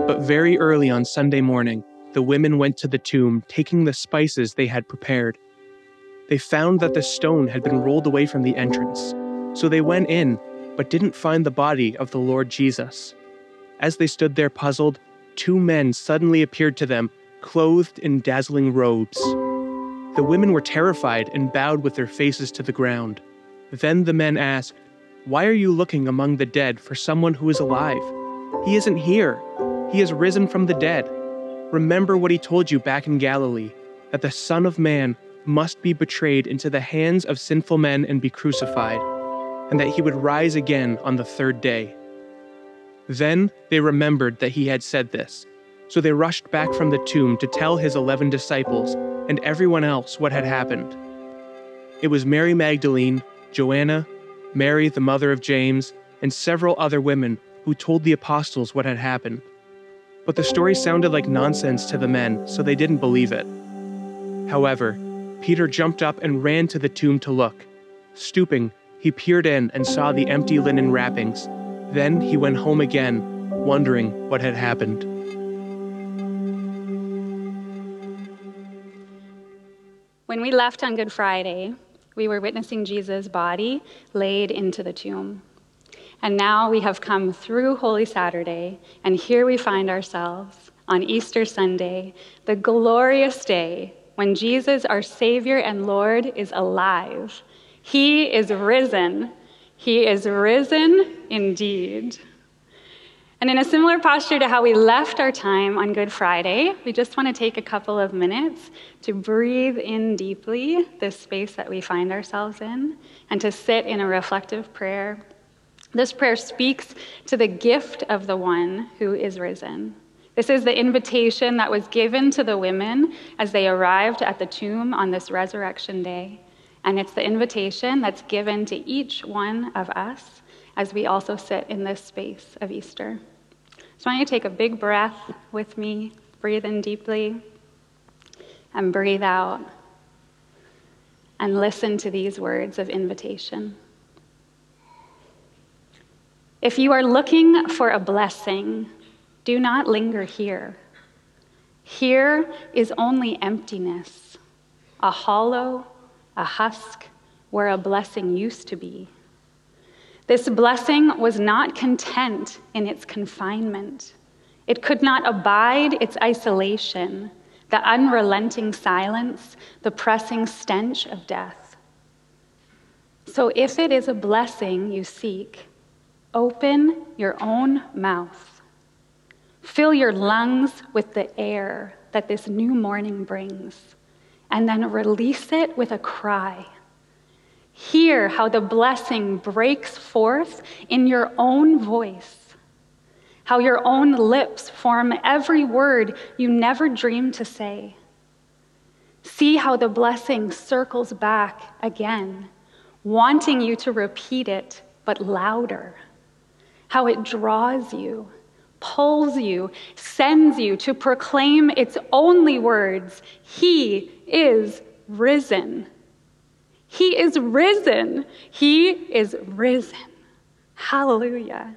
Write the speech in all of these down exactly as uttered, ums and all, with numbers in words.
But very early on Sunday morning, the women went to the tomb, taking the spices they had prepared. They found that the stone had been rolled away from the entrance, so they went in, but didn't find the body of the Lord Jesus. As they stood there puzzled, two men suddenly appeared to them, clothed in dazzling robes. The women were terrified and bowed with their faces to the ground. Then the men asked, "Why are you looking among the dead for someone who is alive? He isn't here. He has risen from the dead. Remember what he told you back in Galilee, that the Son of Man must be betrayed into the hands of sinful men and be crucified, and that he would rise again on the third day." Then they remembered that he had said this, so they rushed back from the tomb to tell his eleven disciples and everyone else what had happened. It was Mary Magdalene, Joanna, Mary the mother of James, and several other women who told the apostles what had happened. But the story sounded like nonsense to the men, so they didn't believe it. However, Peter jumped up and ran to the tomb to look. Stooping, he peered in and saw the empty linen wrappings. Then he went home again, wondering what had happened. When we left on Good Friday, we were witnessing Jesus' body laid into the tomb. And now we have come through Holy Saturday, and here we find ourselves on Easter Sunday, the glorious day when Jesus, our Savior and Lord, is alive. He is risen. He is risen indeed. And in a similar posture to how we left our time on Good Friday, we just want to take a couple of minutes to breathe in deeply this space that we find ourselves in and to sit in a reflective prayer. This prayer speaks to the gift of the one who is risen. This is the invitation that was given to the women as they arrived at the tomb on this resurrection day. And it's the invitation that's given to each one of us as we also sit in this space of Easter. So I want you to take a big breath with me, breathe in deeply, and breathe out, and listen to these words of invitation. If you are looking for a blessing, do not linger here. Here is only emptiness, a hollow, a husk where a blessing used to be. This blessing was not content in its confinement. It could not abide its isolation, the unrelenting silence, the pressing stench of death. So if it is a blessing you seek, open your own mouth. Fill your lungs with the air that this new morning brings, and then release it with a cry. Hear how the blessing breaks forth in your own voice, how your own lips form every word you never dreamed to say. See how the blessing circles back again, wanting you to repeat it, but louder. How it draws you, pulls you, sends you to proclaim its only words. He is risen. He is risen. He is risen. Hallelujah.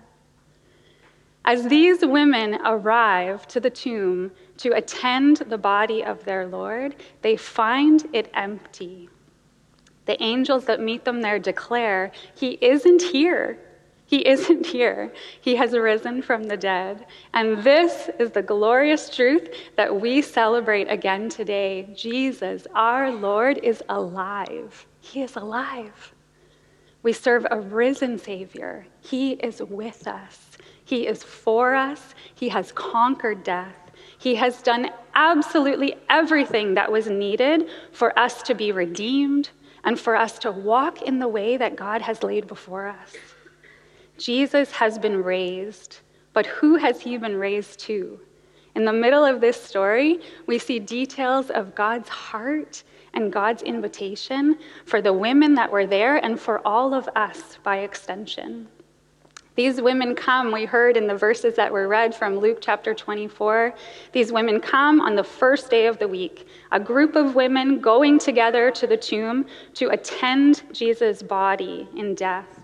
As these women arrive to the tomb to attend the body of their Lord, they find it empty. The angels that meet them there declare, "He isn't here. He isn't here. He has risen from the dead." And this is the glorious truth that we celebrate again today. Jesus, our Lord, is alive. He is alive. We serve a risen Savior. He is with us. He is for us. He has conquered death. He has done absolutely everything that was needed for us to be redeemed and for us to walk in the way that God has laid before us. Jesus has been raised, but who has he been raised to? In the middle of this story, we see details of God's heart and God's invitation for the women that were there and for all of us by extension. These women come, we heard in the verses that were read from Luke chapter twenty-four, these women come on the first day of the week, a group of women going together to the tomb to attend Jesus' body in death,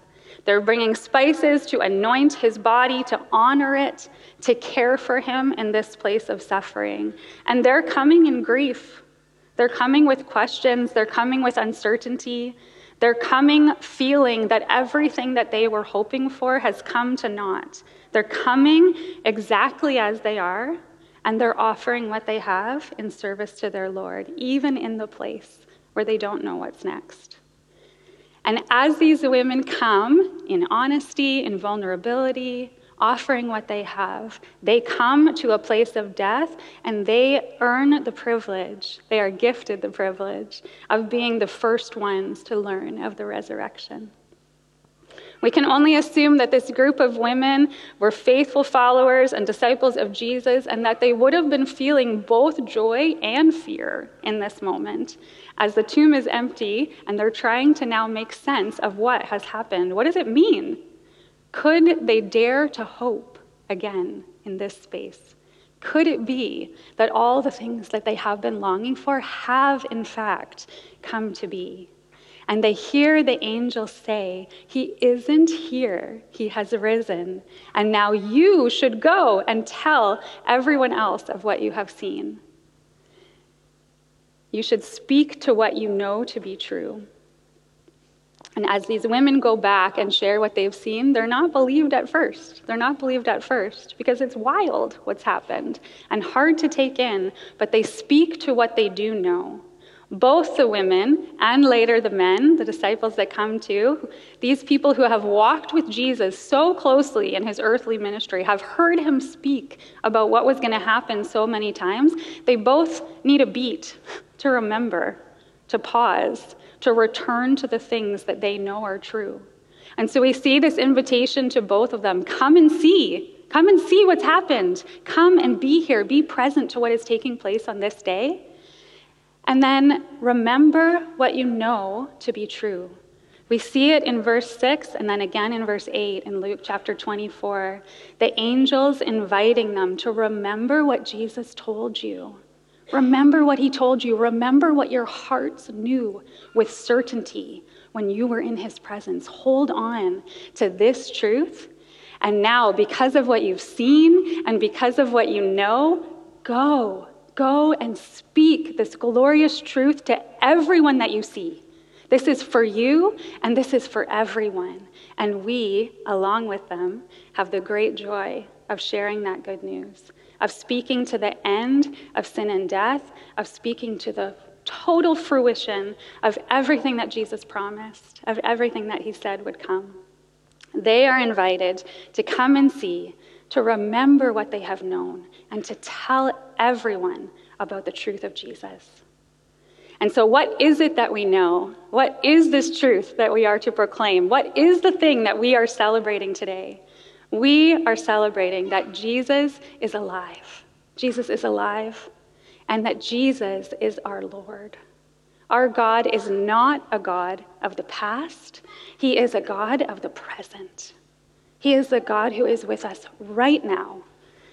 They're bringing spices to anoint his body, to honor it, to care for him in this place of suffering. And they're coming in grief. They're coming with questions. They're coming with uncertainty. They're coming feeling that everything that they were hoping for has come to naught. They're coming exactly as they are, and they're offering what they have in service to their Lord, even in the place where they don't know what's next. And as these women come in honesty, in vulnerability, offering what they have, they come to a place of death, and they earn the privilege, they are gifted the privilege of being the first ones to learn of the resurrection. We can only assume that this group of women were faithful followers and disciples of Jesus, and that they would have been feeling both joy and fear in this moment, as the tomb is empty and they're trying to now make sense of what has happened. What does it mean? Could they dare to hope again in this space? Could it be that all the things that they have been longing for have, in fact, come to be? And they hear the angel say, "He isn't here, he has risen. And now you should go and tell everyone else of what you have seen. You should speak to what you know to be true." And as these women go back and share what they've seen, they're not believed at first. They're not believed at first because it's wild what's happened and hard to take in, but they speak to what they do know. Both the women and later the men, the disciples that come too, these people who have walked with Jesus so closely in his earthly ministry, have heard him speak about what was going to happen so many times, they both need a beat to remember, to pause, to return to the things that they know are true. And so we see this invitation to both of them. Come and see. Come and see what's happened. Come and be here. Be present to what is taking place on this day. And then remember what you know to be true. We see it in verse six and then again in verse eight in Luke chapter twenty-four. The angels inviting them to remember what Jesus told you. Remember what he told you. Remember what your hearts knew with certainty when you were in his presence. Hold on to this truth. And now, because of what you've seen and because of what you know, go. Go and speak this glorious truth to everyone that you see. This is for you, and this is for everyone. And we, along with them, have the great joy of sharing that good news, of speaking to the end of sin and death, of speaking to the total fruition of everything that Jesus promised, of everything that he said would come. They are invited to come and see, to remember what they have known, and to tell everyone about the truth of Jesus. And so what is it that we know? What is this truth that we are to proclaim? What is the thing that we are celebrating today? We are celebrating that Jesus is alive. Jesus is alive, and that Jesus is our Lord. Our God is not a God of the past. He is a God of the present. He is the God who is with us right now.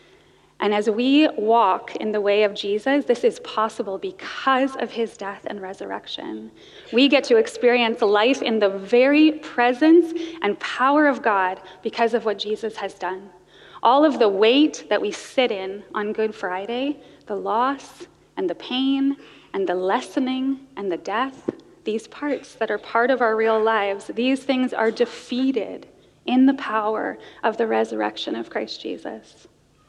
And as we walk in the way of Jesus, this is possible because of his death and resurrection. We get to experience life in the very presence and power of God because of what Jesus has done. All of the weight that we sit in on Good Friday, the loss and the pain and the lessening and the death, these parts that are part of our real lives, these things are defeated in the power of the resurrection of Christ Jesus.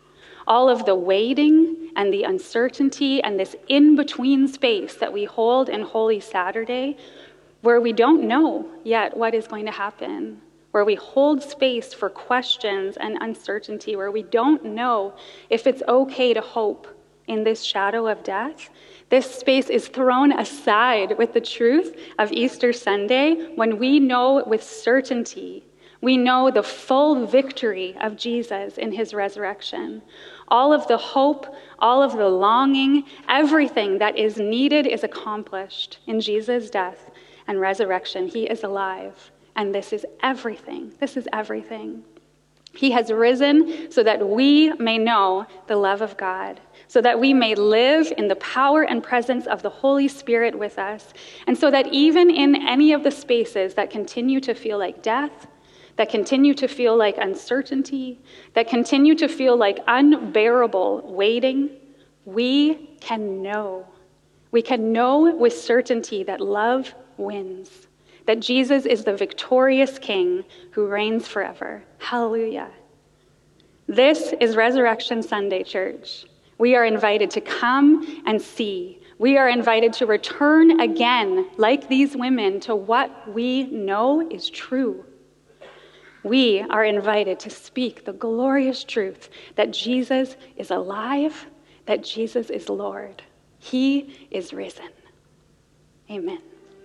All of the waiting and the uncertainty and this in-between space that we hold in Holy Saturday, where we don't know yet what is going to happen, where we hold space for questions and uncertainty, where we don't know if it's okay to hope in this shadow of death, this space is thrown aside with the truth of Easter Sunday when we know with certainty, we know the full victory of Jesus in his resurrection. All of the hope, all of the longing, everything that is needed is accomplished in Jesus' death and resurrection. He is alive, and this is everything. This is everything. He has risen so that we may know the love of God, so that we may live in the power and presence of the Holy Spirit with us, and so that even in any of the spaces that continue to feel like death, that continue to feel like uncertainty, that continue to feel like unbearable waiting, we can know. We can know with certainty that love wins, that Jesus is the victorious King who reigns forever. Hallelujah. This is Resurrection Sunday, church. We are invited to come and see. We are invited to return again, like these women, to what we know is true. We are invited to speak the glorious truth that Jesus is alive, that Jesus is Lord. He is risen. Amen.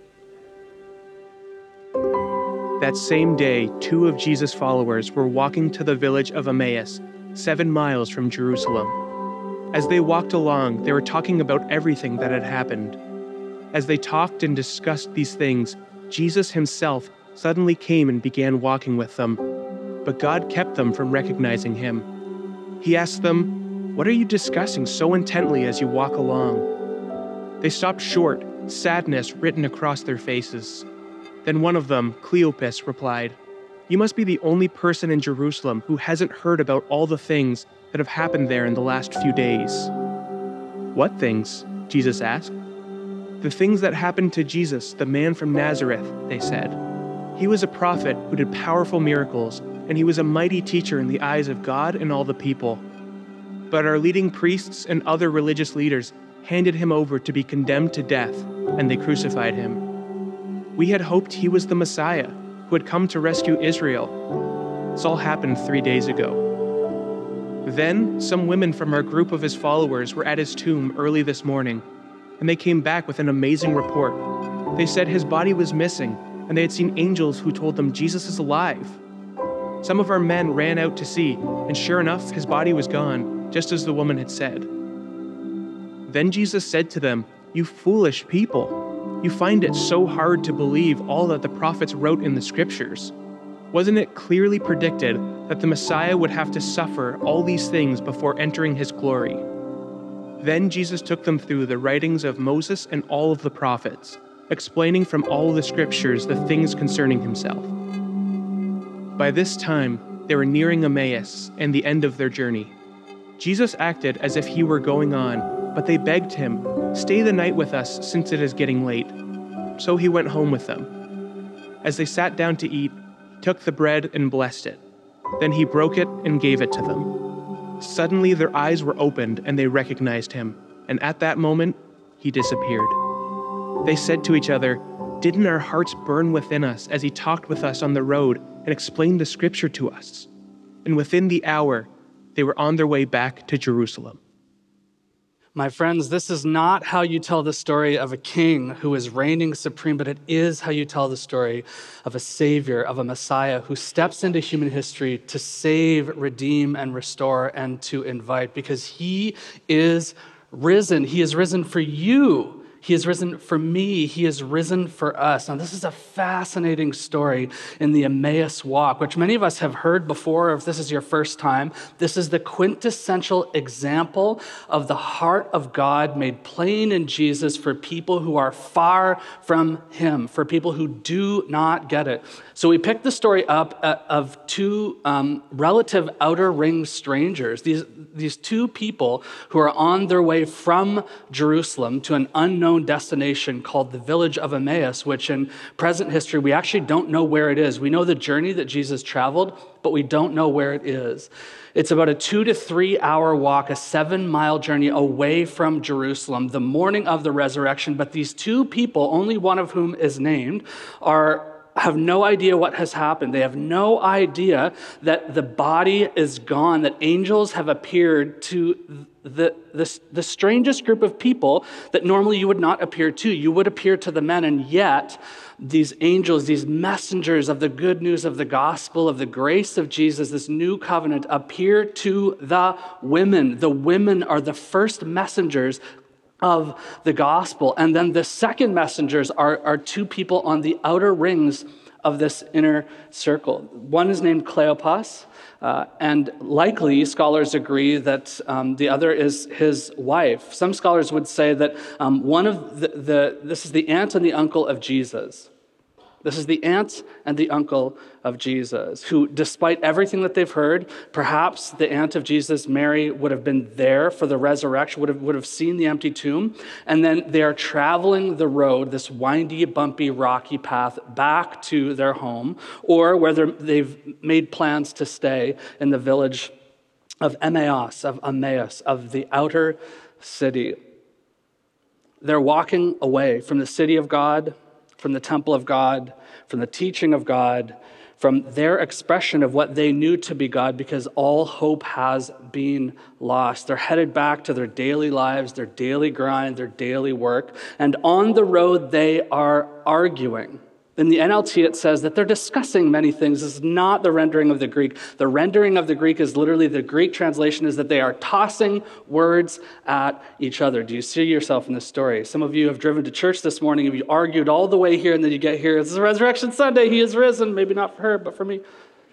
That same day, two of Jesus' followers were walking to the village of Emmaus, seven miles from Jerusalem. As they walked along, they were talking about everything that had happened. As they talked and discussed these things, Jesus himself suddenly came and began walking with them. But God kept them from recognizing him. He asked them, "What are you discussing so intently as you walk along?" They stopped short, sadness written across their faces. Then one of them, Cleopas, replied, "You must be the only person in Jerusalem who hasn't heard about all the things that have happened there in the last few days." "What things?" Jesus asked. "The things that happened to Jesus, the man from Nazareth," they said. "He was a prophet who did powerful miracles, and he was a mighty teacher in the eyes of God and all the people. But our leading priests and other religious leaders handed him over to be condemned to death, and they crucified him. We had hoped he was the Messiah, who had come to rescue Israel. This all happened three days ago. Then some women from our group of his followers were at his tomb early this morning, and they came back with an amazing report. They said his body was missing, and they had seen angels who told them Jesus is alive. Some of our men ran out to see, and sure enough, his body was gone, just as the woman had said. Then Jesus said to them, 'You foolish people, you find it so hard to believe all that the prophets wrote in the scriptures. Wasn't it clearly predicted that the Messiah would have to suffer all these things before entering his glory?' Then Jesus took them through the writings of Moses and all of the prophets, explaining from all the scriptures the things concerning himself. By this time, they were nearing Emmaus and the end of their journey. Jesus acted as if he were going on, but they begged him, 'Stay the night with us since it is getting late.' So he went home with them. As they sat down to eat, he took the bread and blessed it. Then he broke it and gave it to them. Suddenly their eyes were opened and they recognized him, and at that moment, he disappeared. They said to each other, 'Didn't our hearts burn within us as he talked with us on the road and explained the scripture to us?' And within the hour, they were on their way back to Jerusalem." My friends, this is not how you tell the story of a king who is reigning supreme, but it is how you tell the story of a savior, of a Messiah who steps into human history to save, redeem, and restore, and to invite, because he is risen. He is risen for you. He is risen for me. He is risen for us. Now, this is a fascinating story in the Emmaus walk, which many of us have heard before. If this is your first time, this is the quintessential example of the heart of God made plain in Jesus for people who are far from him, for people who do not get it. So we picked the story up uh, of two um, relative outer ring strangers, these, these two people who are on their way from Jerusalem to an unknown destination called the village of Emmaus, which in present history, we actually don't know where it is. We know the journey that Jesus traveled, but we don't know where it is. It's about a two to three hour walk, a seven mile journey away from Jerusalem, the morning of the resurrection. But these two people, only one of whom is named, are have no idea what has happened. They have no idea that the body is gone, that angels have appeared to the, the, the strangest group of people that normally you would not appear to. You would appear to the men, and yet these angels, these messengers of the good news of the gospel, of the grace of Jesus, this new covenant, appear to the women. The women are the first messengers of the gospel. And then the second messengers are, are two people on the outer rings of this inner circle. One is named Cleopas, uh, and likely scholars agree that um, the other is his wife. Some scholars would say that um, one of the, the, this is the aunt and the uncle of Jesus. This is the aunt and the uncle of Jesus, who, despite everything that they've heard, perhaps the aunt of Jesus, Mary, would have been there for the resurrection, would have, would have seen the empty tomb, and then they are traveling the road, this windy, bumpy, rocky path back to their home, or where they've made plans to stay in the village of Emmaus, of Emmaus, of the outer city. They're walking away from the city of God, from the temple of God, from the teaching of God, from their expression of what they knew to be God, because all hope has been lost. They're headed back to their daily lives, their daily grind, their daily work. And on the road, they are arguing. In the N L T, it says that they're discussing many things. This is not the rendering of the Greek. The rendering of the Greek is literally, the Greek translation is that they are tossing words at each other. Do you see yourself in this story? Some of you have driven to church this morning and you argued all the way here, and then you get here, it's Resurrection Sunday, he is risen. Maybe not for her, but for me.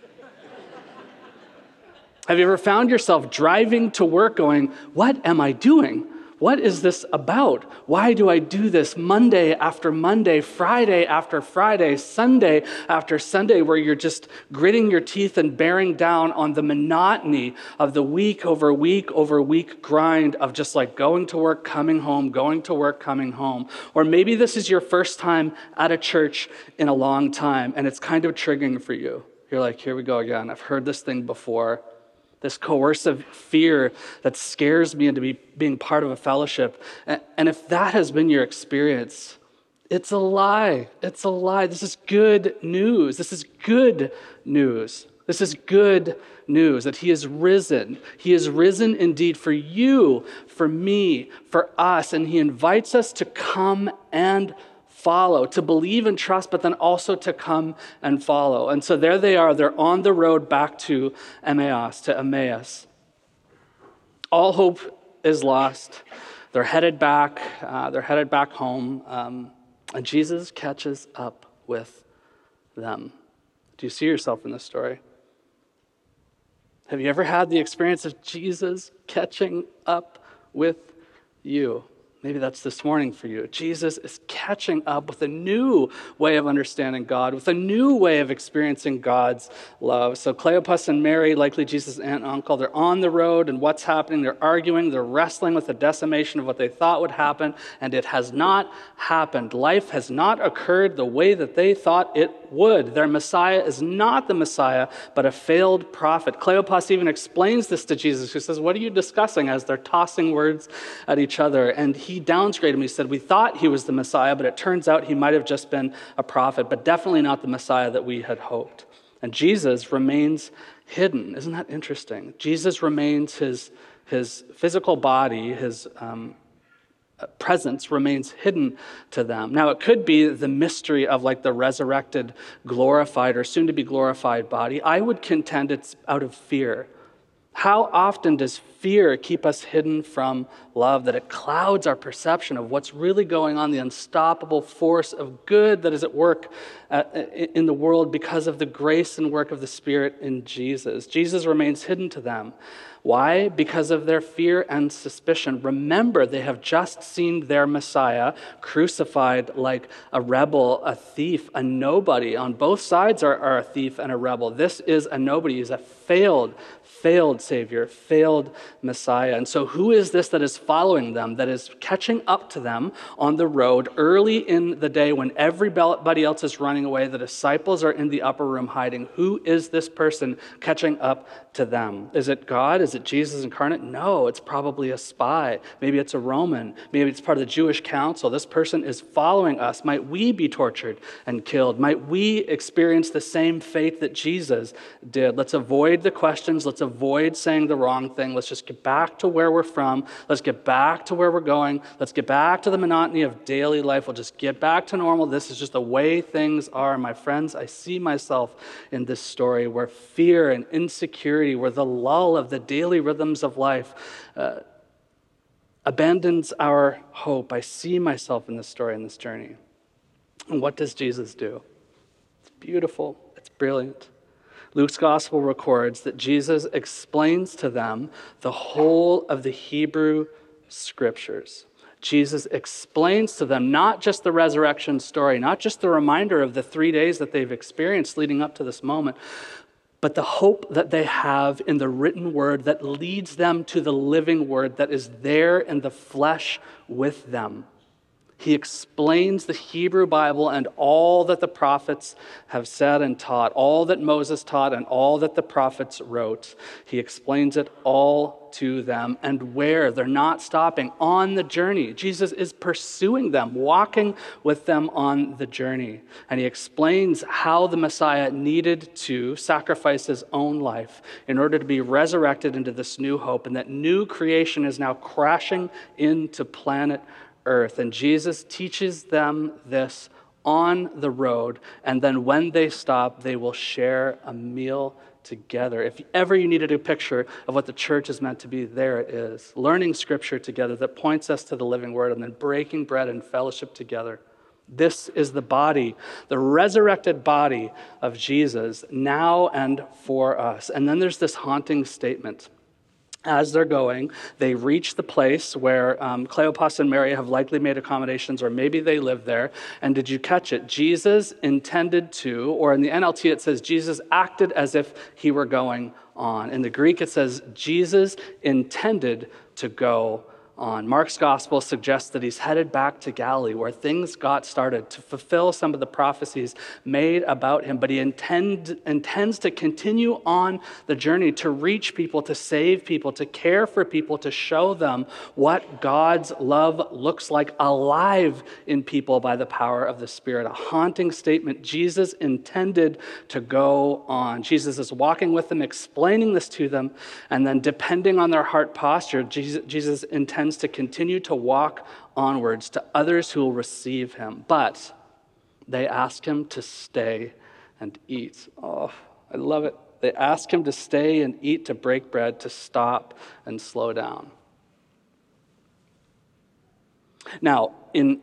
Have you ever found yourself driving to work going, what am I doing? What is this about? Why do I do this Monday after Monday, Friday after Friday, Sunday after Sunday, where you're just gritting your teeth and bearing down on the monotony of the week over week over week grind of just like going to work, coming home, going to work, coming home? Or maybe this is your first time at a church in a long time, and it's kind of triggering for you. You're like, here we go again. I've heard this thing before. This coercive fear that scares me into be, being part of a fellowship. And, and if that has been your experience, it's a lie. It's a lie. This is good news. This is good news. This is good news that he is risen. He is risen indeed for you, for me, for us. And he invites us to come and follow, to believe and trust, but then also to come and follow. And so there they are. They're on the road back to Emmaus, to Emmaus. All hope is lost. They're headed back. Uh, they're headed back home. Um, and Jesus catches up with them. Do you see yourself in this story? Have you ever had the experience of Jesus catching up with you? Maybe that's this morning for you. Jesus is catching up with a new way of understanding God, with a new way of experiencing God's love. So Cleopas and Mary, likely Jesus' aunt and uncle, they're on the road, and what's happening? They're arguing, they're wrestling with the decimation of what they thought would happen, and it has not happened. Life has not occurred the way that they thought it would. Their Messiah is not the Messiah, but a failed prophet. Cleopas even explains this to Jesus, who says, what are you discussing, as they're tossing words at each other? And he He downgraded him. He said, we thought he was the Messiah, but it turns out he might have just been a prophet, but definitely not the Messiah that we had hoped. And Jesus remains hidden. Isn't that interesting? Jesus remains, his, his physical body, his um, presence remains hidden to them. Now, it could be the mystery of like the resurrected, glorified, or soon to be glorified body. I would contend it's out of fear. How often does fear keep us hidden from love, that it clouds our perception of what's really going on, the unstoppable force of good that is at work uh, in the world because of the grace and work of the Spirit in Jesus? Jesus remains hidden to them. Why? Because of their fear and suspicion. Remember, they have just seen their Messiah crucified like a rebel, a thief, a nobody. On both sides are, are a thief and a rebel. This is a nobody. He's a failed, failed Savior, failed Messiah. And so who is this that is following them, that is catching up to them on the road early in the day when everybody else is running away? The disciples are in the upper room hiding. Who is this person catching up to them? Is it God? Is it Jesus incarnate? No, it's probably a spy. Maybe it's a Roman. Maybe it's part of the Jewish council. This person is following us. Might we be tortured and killed? Might we experience the same fate that Jesus did? Let's avoid the questions. Let's avoid saying the wrong thing. Let's just get back to where we're from. Let's get back to where we're going. Let's get back to the monotony of daily life. We'll just get back to normal. This is just the way things are. My friends, I see myself in this story where fear and insecurity, where the lull of the daily rhythms of life uh, abandons our hope. I see myself in this story, in this journey. And what does Jesus do? It's beautiful. It's brilliant. Luke's gospel records that Jesus explains to them the whole of the Hebrew scriptures. Jesus explains to them not just the resurrection story, not just the reminder of the three days that they've experienced leading up to this moment, but the hope that they have in the written word that leads them to the living word that is there in the flesh with them. He explains the Hebrew Bible and all that the prophets have said and taught, all that Moses taught and all that the prophets wrote. He explains it all to them, and where they're not stopping on the journey. Jesus is pursuing them, walking with them on the journey. And he explains how the Messiah needed to sacrifice his own life in order to be resurrected into this new hope, and that new creation is now crashing into planet Earth. And Jesus teaches them this on the road, and then when they stop, they will share a meal together. If ever you needed a picture of what the church is meant to be, there it is. Learning scripture together that points us to the living word, and then breaking bread and fellowship together. This is the body, the resurrected body of Jesus, now and for us. And then there's this haunting statement. As they're going, they reach the place where um, Cleopas and Mary have likely made accommodations, or maybe they live there. And did you catch it? Jesus intended to, or in the N L T it says, Jesus acted as if he were going on. In the Greek it says, Jesus intended to go on. Mark's gospel suggests that he's headed back to Galilee, where things got started, to fulfill some of the prophecies made about him. But he intend, intends to continue on the journey to reach people, to save people, to care for people, to show them what God's love looks like alive in people by the power of the Spirit. A haunting statement. Jesus intended to go on. Jesus is walking with them, explaining this to them, and then depending on their heart posture, Jesus, Jesus intends to continue to walk onwards to others who will receive him. But they ask him to stay and eat. Oh, I love it. They ask him to stay and eat, to break bread, to stop and slow down. Now, in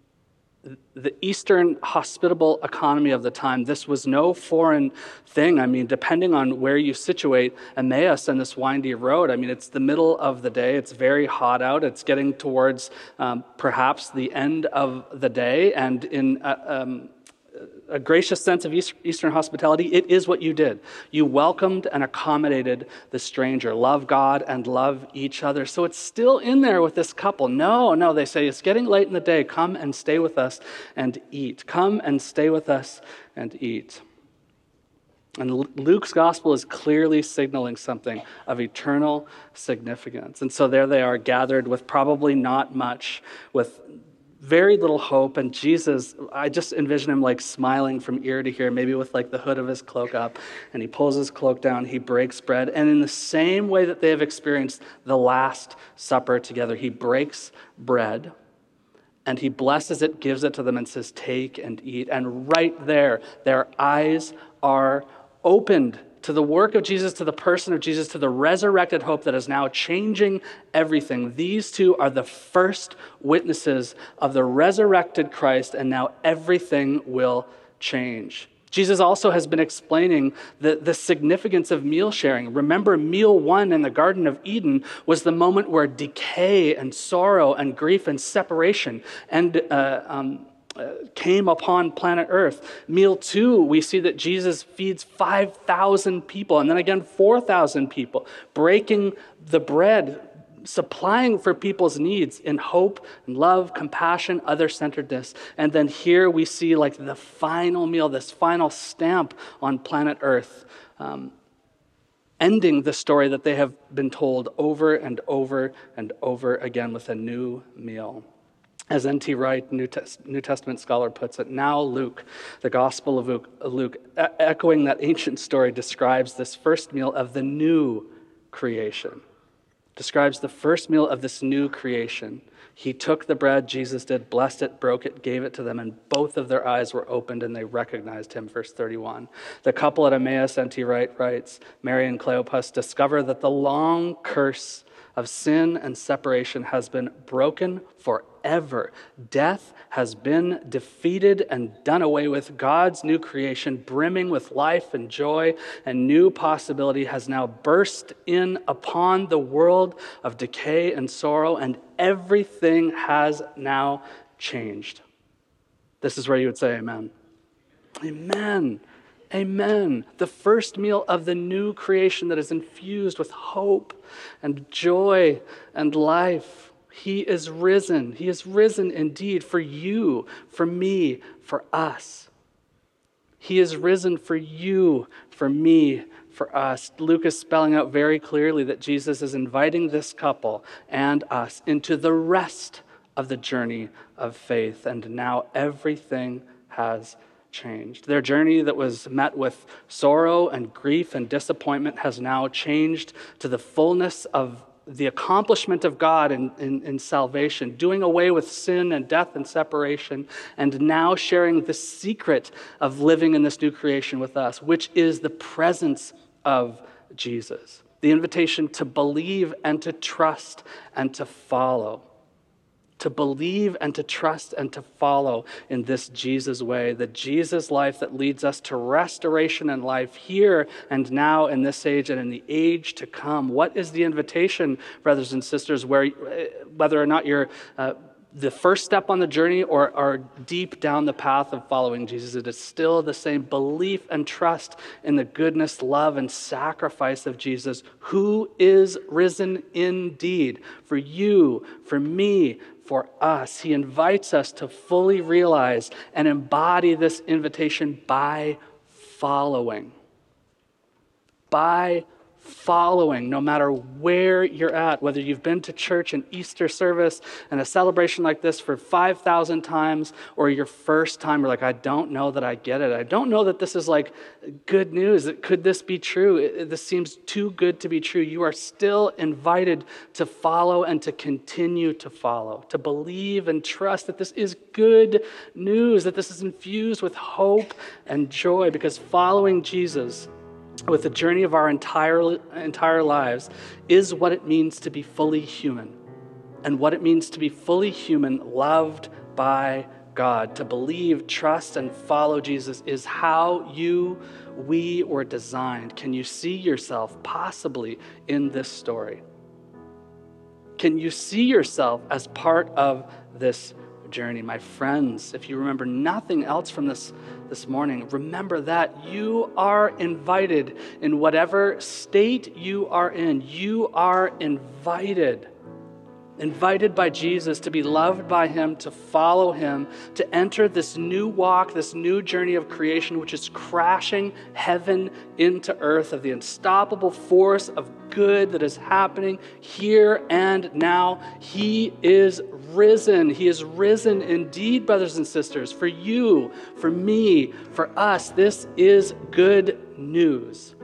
the Eastern hospitable economy of the time, this was no foreign thing. I mean, depending on where you situate Emmaus and this windy road, I mean, it's the middle of the day. It's very hot out. It's getting towards um, perhaps the end of the day. And in uh, um, a gracious sense of Eastern hospitality, it is what you did. You welcomed and accommodated the stranger. Love God and love each other. So it's still in there with this couple. No, no, they say, it's getting late in the day. Come and stay with us and eat. Come and stay with us and eat. And Luke's gospel is clearly signaling something of eternal significance. And so there they are, gathered with probably not much, with very little hope, and Jesus, I just envision him like smiling from ear to ear, maybe with like the hood of his cloak up, and he pulls his cloak down, he breaks bread, and in the same way that they have experienced the Last Supper together, he breaks bread, and he blesses it, gives it to them, and says, take and eat. And right there, their eyes are opened to the work of Jesus, to the person of Jesus, to the resurrected hope that is now changing everything. These two are the first witnesses of the resurrected Christ, and now everything will change. Jesus also has been explaining the, the significance of meal sharing. Remember, meal one in the Garden of Eden was the moment where decay and sorrow and grief and separation and uh, um, Uh, came upon planet Earth. Meal two, we see that Jesus feeds five thousand people, and then again four thousand people, breaking the bread, supplying for people's needs in hope and love, compassion, other-centeredness. And then here we see like the final meal, this final stamp on planet Earth, um, ending the story that they have been told over and over and over again with a new meal. As N T Wright, New, Test- New Testament scholar, puts it, now Luke, the Gospel of Luke, Luke e- echoing that ancient story, describes this first meal of the new creation. Describes the first meal of this new creation. He took the bread, Jesus did, blessed it, broke it, gave it to them, and both of their eyes were opened and they recognized him, verse thirty-one. The couple at Emmaus, N T Wright writes, Mary and Cleopas discover that the long curse of sin and separation has been broken forever. forever. Death has been defeated and done away with. God's new creation, brimming with life and joy and new possibility, has now burst in upon the world of decay and sorrow, and everything has now changed. This is where you would say amen. Amen. Amen. The first meal of the new creation that is infused with hope and joy and life. He is risen. He is risen indeed for you, for me, for us. He is risen for you, for me, for us. Luke is spelling out very clearly that Jesus is inviting this couple and us into the rest of the journey of faith. And now everything has changed. Their journey that was met with sorrow and grief and disappointment has now changed to the fullness of the accomplishment of God in, in, in salvation, doing away with sin and death and separation, and now sharing the secret of living in this new creation with us, which is the presence of Jesus. The invitation to believe and to trust and to follow. To believe and to trust and to follow in this Jesus way, the Jesus life that leads us to restoration and life here and now in this age and in the age to come. What is the invitation, brothers and sisters, where whether or not you're uh, the first step on the journey or are deep down the path of following Jesus, it is still the same belief and trust in the goodness, love, and sacrifice of Jesus, who is risen indeed for you, for me, for us. He invites us to fully realize and embody this invitation by following. By following, no matter where you're at, whether you've been to church and Easter service and a celebration like this for five thousand times, or your first time, you're like, I don't know that I get it. I don't know that this is like good news. Could this be true? It, it, this seems too good to be true. You are still invited to follow and to continue to follow, to believe and trust that this is good news, that this is infused with hope and joy, because following Jesus with the journey of our entire, entire lives is what it means to be fully human, and what it means to be fully human, loved by God. To believe, trust, and follow Jesus is how you, we were designed. Can you see yourself possibly in this story? Can you see yourself as part of this journey? My friends, if you remember nothing else from this this morning, remember that you are invited in whatever state you are in. You are invited. Invited by Jesus to be loved by him, to follow him, to enter this new walk, this new journey of creation, which is crashing heaven into earth, of the unstoppable force of good that is happening here and now. He is risen. He is risen indeed, brothers and sisters, for you, for me, for us. This is good news.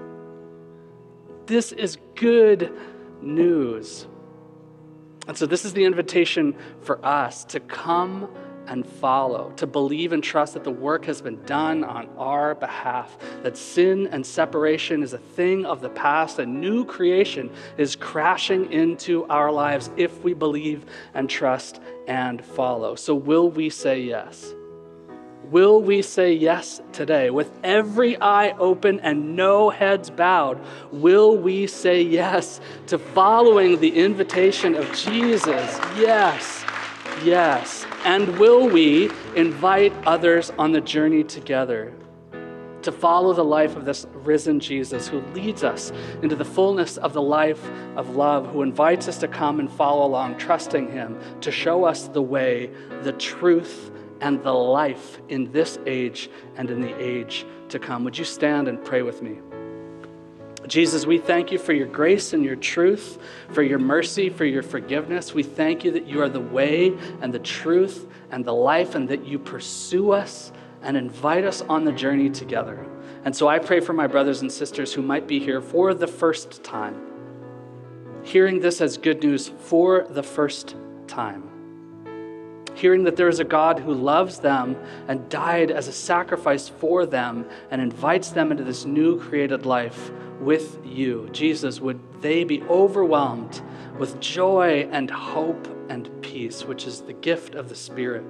This is good news. And so this is the invitation for us to come and follow, to believe and trust that the work has been done on our behalf, that sin and separation is a thing of the past, a new creation is crashing into our lives if we believe and trust and follow. So will we say yes? Will we say yes today? With every eye open and no heads bowed, will we say yes to following the invitation of Jesus? Yes, yes. And will we invite others on the journey together to follow the life of this risen Jesus who leads us into the fullness of the life of love, who invites us to come and follow along, trusting him to show us the way, the truth, and the life in this age and in the age to come. Would you stand and pray with me? Jesus, we thank you for your grace and your truth, for your mercy, for your forgiveness. We thank you that you are the way and the truth and the life, and that you pursue us and invite us on the journey together. And so I pray for my brothers and sisters who might be here for the first time, hearing this as good news for the first time. Hearing that there is a God who loves them and died as a sacrifice for them and invites them into this new created life with you. Jesus, would they be overwhelmed with joy and hope and peace peace, which is the gift of the Spirit.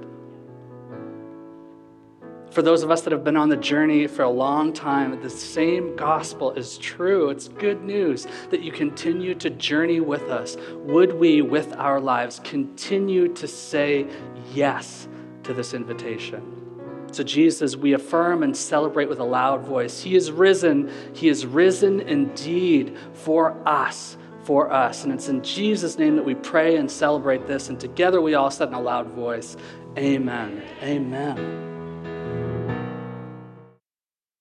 For those of us that have been on the journey for a long time, the same gospel is true. It's good news that you continue to journey with us. Would we, with our lives, continue to say yes to this invitation? So Jesus, we affirm and celebrate with a loud voice. He is risen. He is risen indeed for us, for us. And it's in Jesus' name that we pray and celebrate this. And together we all said in a loud voice, amen, amen.